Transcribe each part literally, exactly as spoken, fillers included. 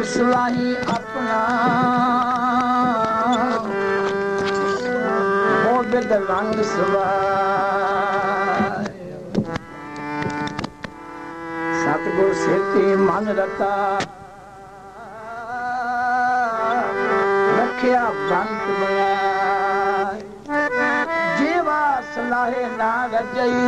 सलाही अपना हो बिद रंग सवार सतगुर सेती मन रता रखिया बंत बनाए जीवा सलाहे ना रजई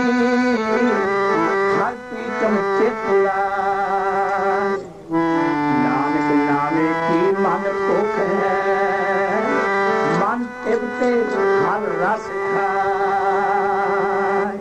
हर प्रीतम चित लाए नानक नामे की मन भुख है मन तिबते हर रस खाए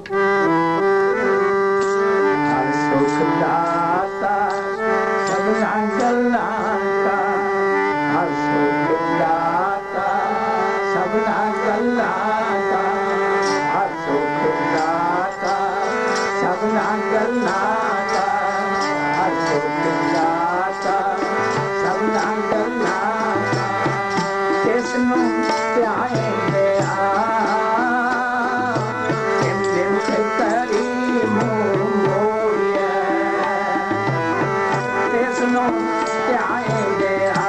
हर सुख दाता सबना गल्लां का हर सुख दाता सबना गल्लां का हर सुख दाता सबना गल्लां का हर सुख दाता सबना गल्लां का तिसनूं ध्याए लिया तिम तिम करी मोर मोरिया तिसनूं ध्याए लिया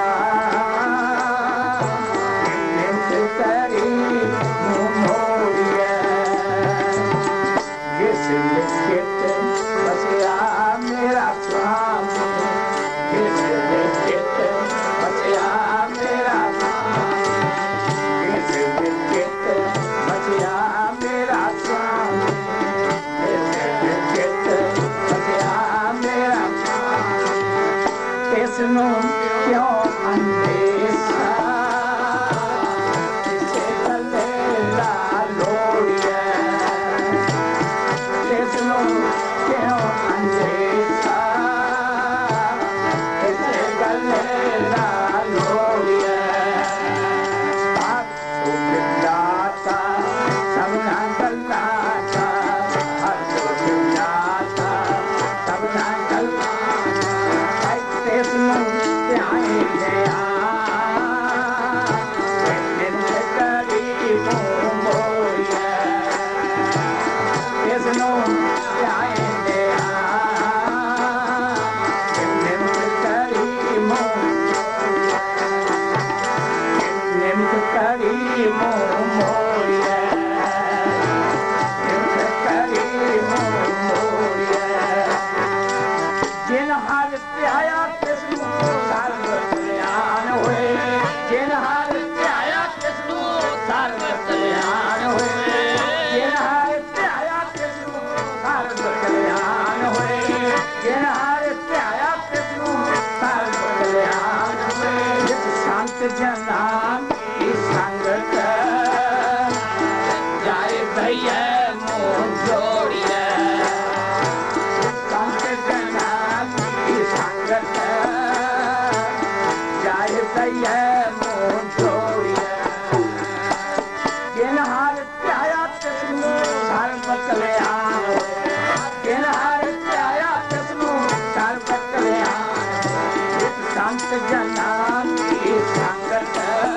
तिम तिम करी मोर मोरिया जिस लिखित बसिया मेरा स्वामी जिस लिखित बसिया मेरा जिस लिखित बसिया मेरा स्वामी जिस लिखित बसिया मेरा तिसनूं क्यों अंदेशा किसे गले ला लोड़िया तिसनूं क्यों अंदेशा किसे गले ला लोड़िया हर सुख दाता सबना गल्लां का हर सुख दाता सबना गल्लां का तिसनूं ध्याए लिया तिम तिम करी मोर मोरिया तिसनूं ध्याए लिया तिम तिम करी मोर तिम तिम करी मोर मोरिया तिम तिम करी मोर मोरिया जिन हर ध्याया तिसनूं सर्व कल्याण होए जिन हर ध्याया तिसनूं सर्व कल्याण होए जिन हर ध्याया तिसनूं सर्व कल्याण होए जिन हर ध्याया तिसनूं सर्व कल्याण होए जिस संत जनान की संगत जाए भैया मोह जोड़िया संत जनान की संगत जाए भैया मोह जोड़िया जिन हर ध्याया तिसनूं सर्व कल्याण होए जिन हर ध्याया तिसनूं सर्व कल्याण जिस संत जनान की संगत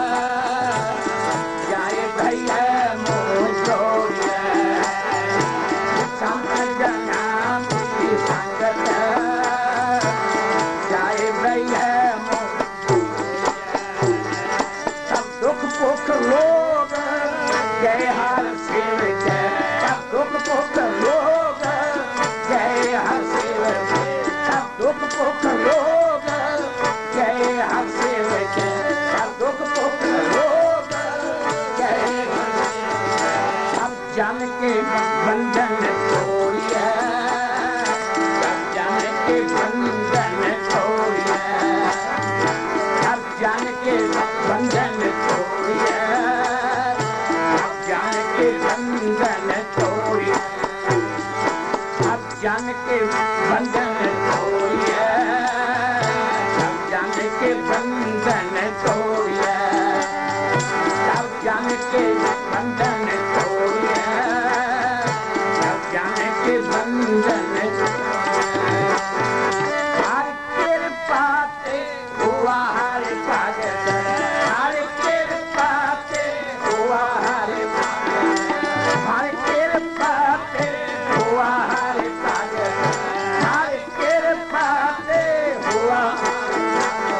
जाए भैया मोह जोड़िया संत जनान की संगत जाए भैया मोह सब दुख भुख रोग गए हर सेवक सब दुख भुख रोग गए हर सेवक सब दुख भुख रोग गए हर सेवक सब दुख भुख रोग गए हर सेवक सब जन के बंधन तोड़िया सब जन के बंधन तोड़िया सब जन के बंधन तोड़िया सब जन के बंधन तोड़िया सब जन के बंधन तोड़िया सब जन के बंधन तोड़िया सब जन के बंधन तोड़िया सब जन के बंधन हर कृपा ते हुआ हर भगत हर कृपा ते हुआ हर भगत हर कृपा ते हुआ हर भगत हर कृपा ते हुआ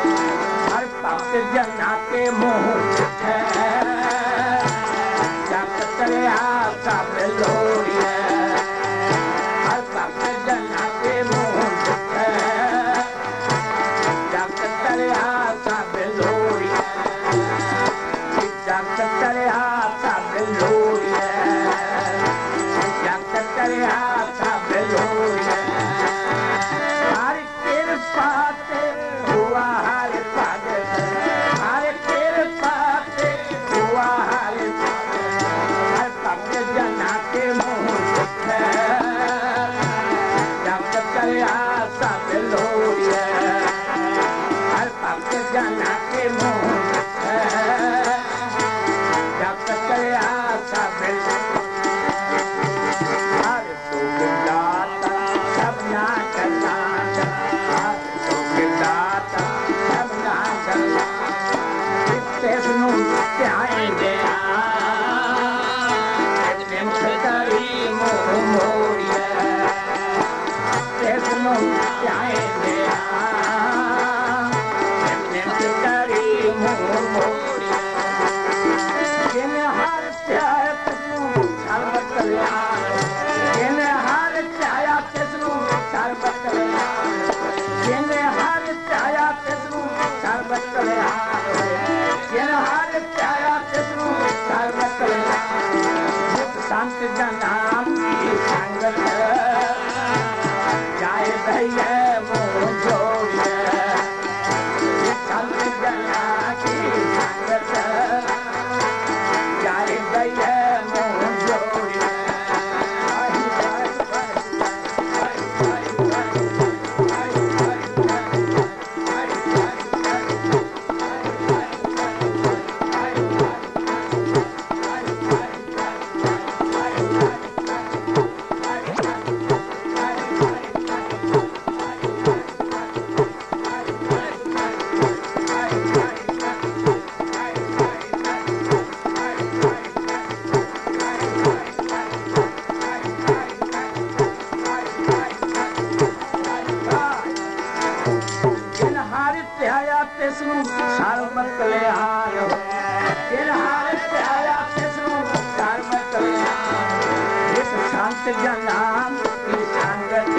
ਧਿਆਇਆ ਤਿਸ ਨੂੰ ਸਰਬ ਕਲਿਆਣ ਹੋਇਆ। ਜਿਨ ਹਰ ਧਿਆਇਆ ਤਿਸ ਨੂੰ ਸਰਬ ਕਲਿਆਣ। ਇਸ ਸੰਤ ਜਨਾਂ ਕੀ ਸੰਗਤ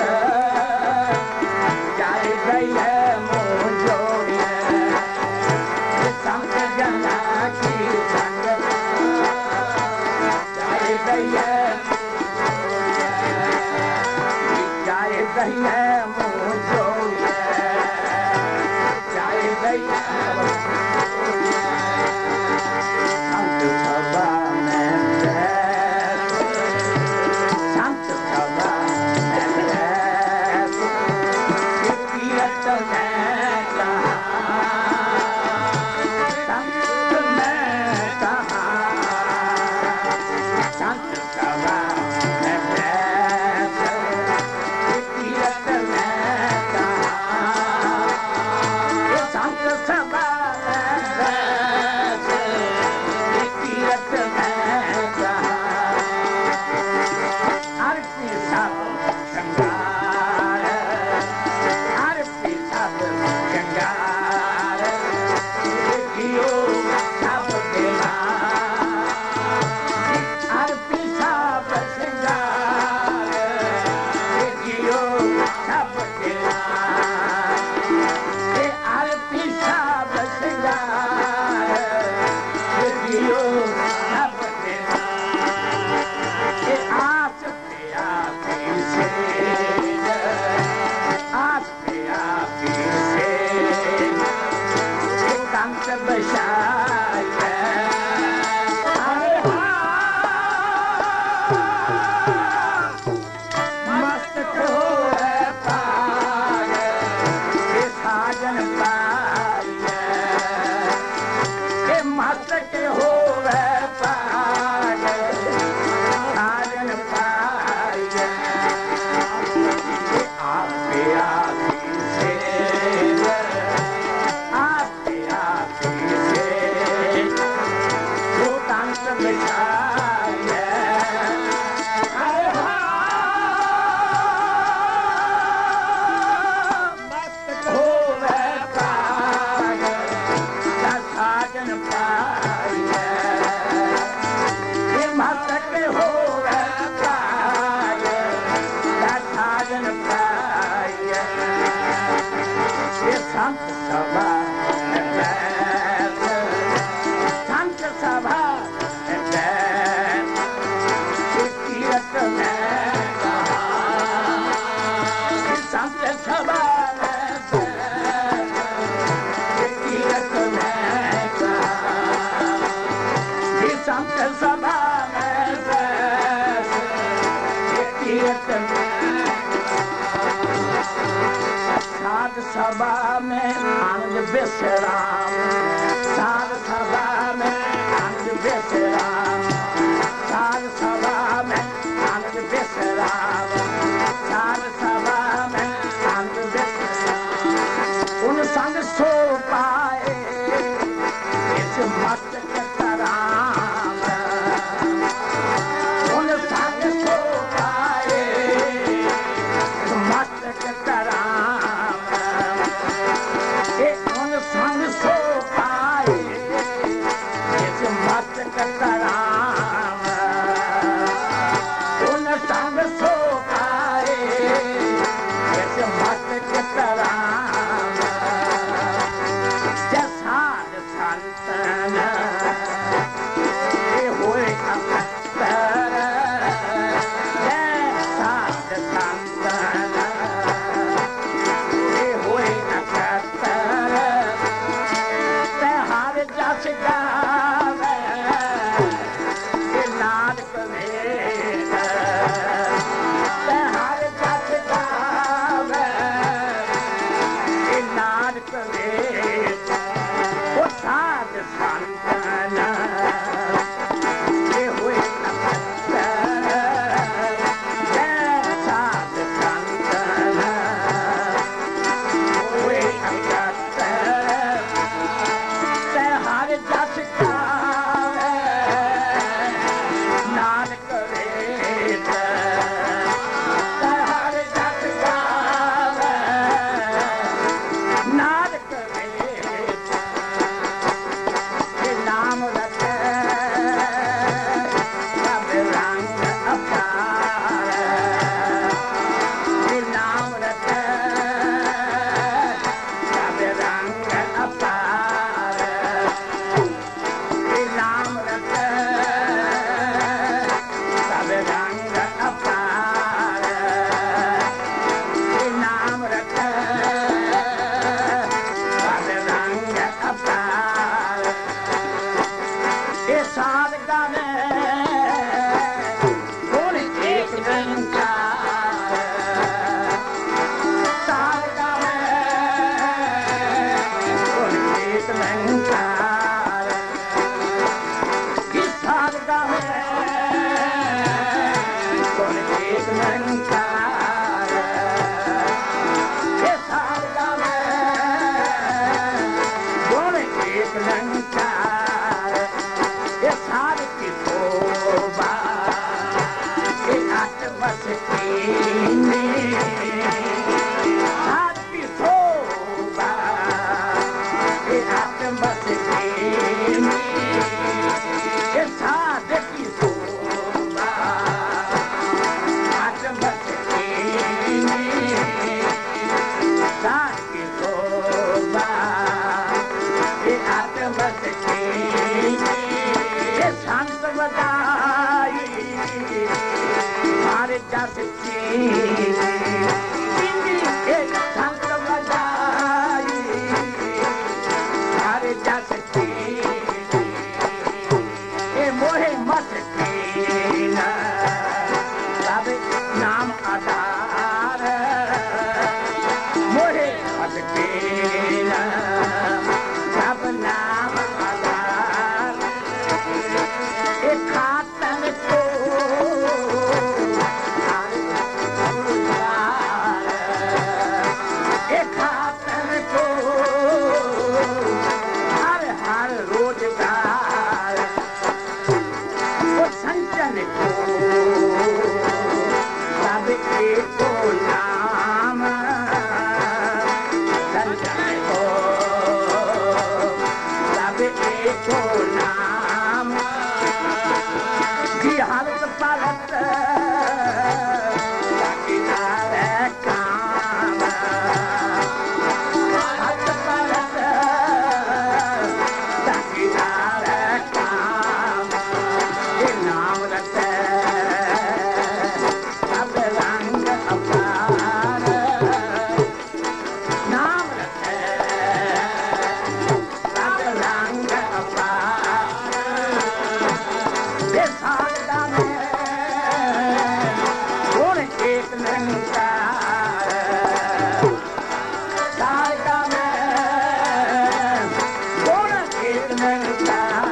ਜਾਏ ਗਈ ਹੈ ਮੋਹ ਜੋੜੀਏ। ਇਸ ਸੰਤ ਜਨਾਂ ਕੀ ਸੰਗਤ ਜਾਏ ਗਈ ਹੈ जाए गई है मुँह जोड़िए। जाए गई है संत सभा में बैठ, संत सभा में बैठ, कीर्त में कहा, संत में कहा, संत सभा में बैठ, कीर्त में कहा, ये संत सभा में बैठ, कीर्त में कहा। आरती सब श्रृंगार, आरती सब श्रृंगार, जियो सब दिलार। आरती सब श्रृंगार, जियो सब दिलार। ये आरती सब श्रृंगार, जियो सब दिलार। ये आस पे आपी सेज, आस पे आपी सेज, ये कंठ बसाए। अरे हाँ मस्तक होए पाए, ये साजन पाए। ये मस्तक होए पाए, साजन पाए। ये आपे आपी सेज, आपे आपी सेज, वो कंठ बसाए। अरे मस्तक होवे पाए, साजन पाए। ये मस्तक होवे पाए, साजन पाए। ये संत सभा में बैठ, संत सभा में बैठ, कीर्त में कहा, संत सभा में बैठ, कीर्त में कहा। संत सभा में बैठ, कीर्त में। साध सभा में आनंद विश्राम, साध सभा में आनंद विश्राम, साध सभा में आनंद विश्राम, साध सभा में आनंद विश्राम। उन संग सो पाए इस मस्तक तराम, उन संग सो पाए इस मस्तक तराम। ये उन संग सो पाए इस मस्तक तराम, उन संग सो पाए इस मस्तक तराम। जय साध संतन ये हुए अकत्तर, जय साध संतन ये हुए अकत्तर। ते हर जस गावे ये नानक वेद, ते हर जस गावे ये नानक वेद। वो साध संतन ये हुए अकत्तर, जय साध संतन हुए अकत्तर। ते हर जस गावे नानक वेद, ते हर जस गावे नानक वेद। साधका में गुण एक निरंकार साधका में गुण एक निरंकार इस साधका में गुण एक निरंकार इस साधका में गुण एक निरंकार ये साध की शोभा ये आत्मस की साध की शोभा ये आत्मस की ये साध की शोभा आत्मस की साध की शोभा ये आत्मस की शांत बताई मारे जा सच्ची एक शांत बताई मारे जा सच्ची ये मोहे मत कीना सब नाम आधार मोहे मत कीना सब नाम आधार एक खातन को एक खातन को हर हर रोजगार वो संचन को सब एक नाम संचन को सब एक नाम की हालत पालत किनारे काम हालत पालत किनारे काम ये नाम रखे सब रंग अपार नाम रखे सब रंग अपार साधका में गुण एक निरंकार साधका में गुण एक निरंकार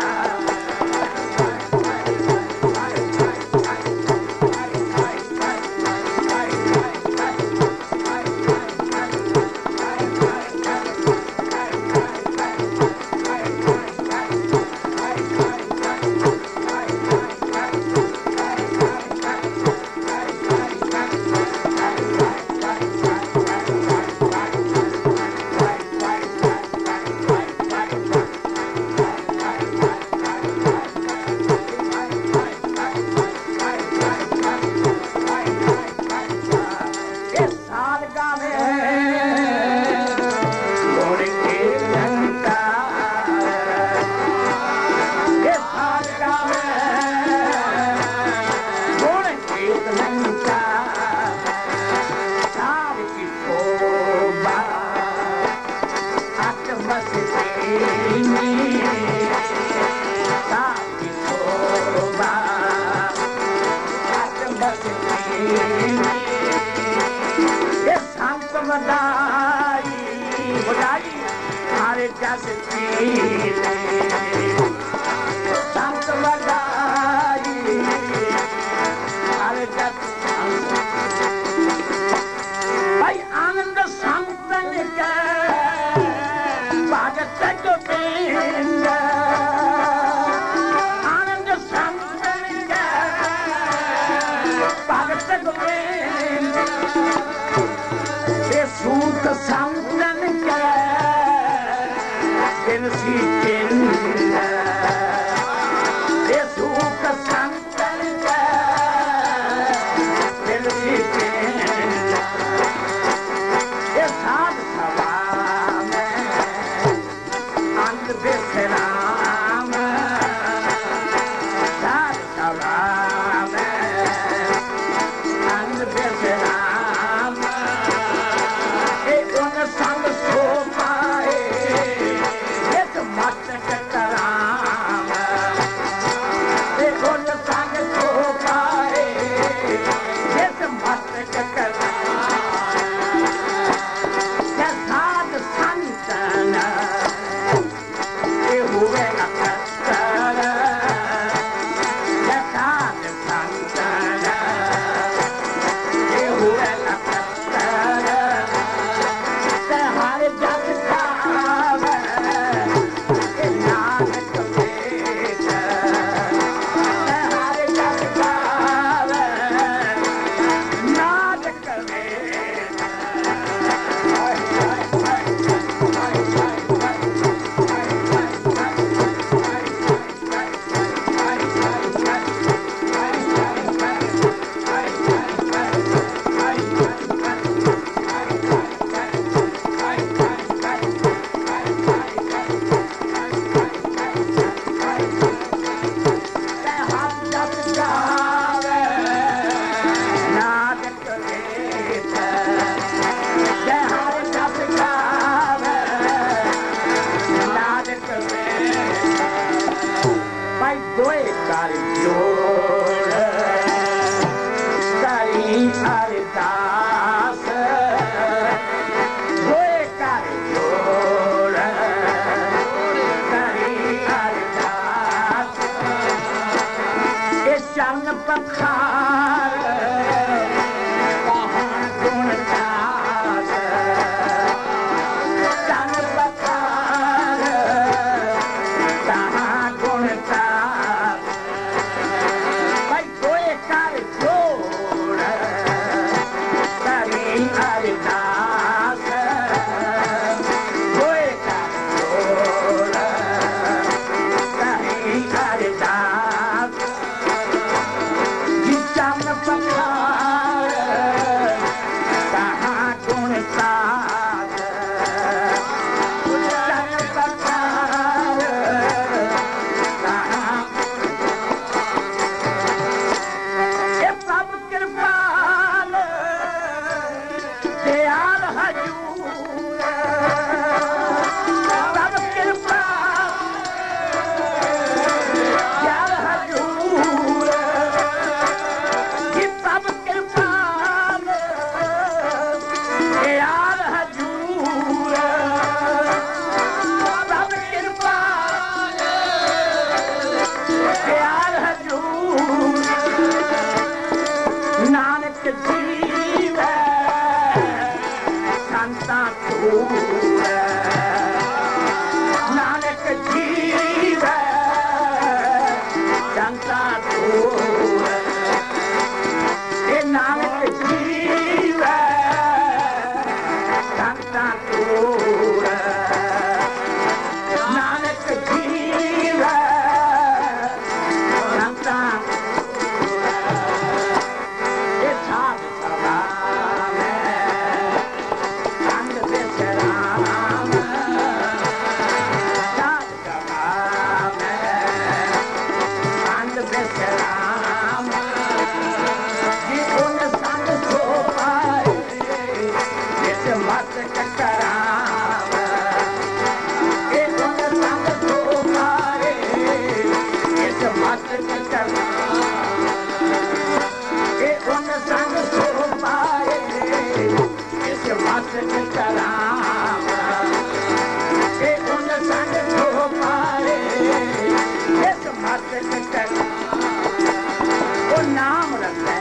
मस्तक कराम ए उन संग तो मारे इस मस्तक कराम वो नाम रखे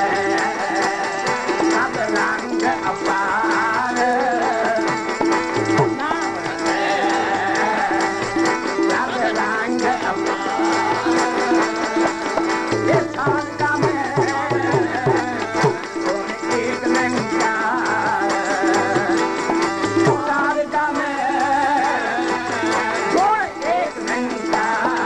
सब रंग अपार नाम रखे सब रंग अपार ये साल का मैं कौन एक लंकार साल का मैं कौन एक लंकार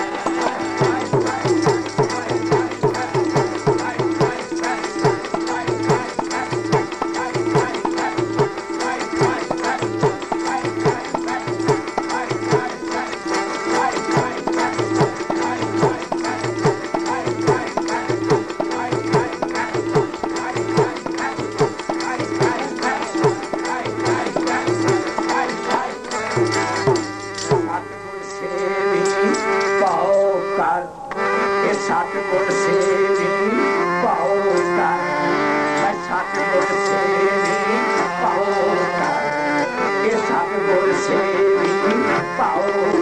सतगुर सेवी पाओ कर मैं सतगुर सेवी पाओ कर ये सतगुर सेवी पाओ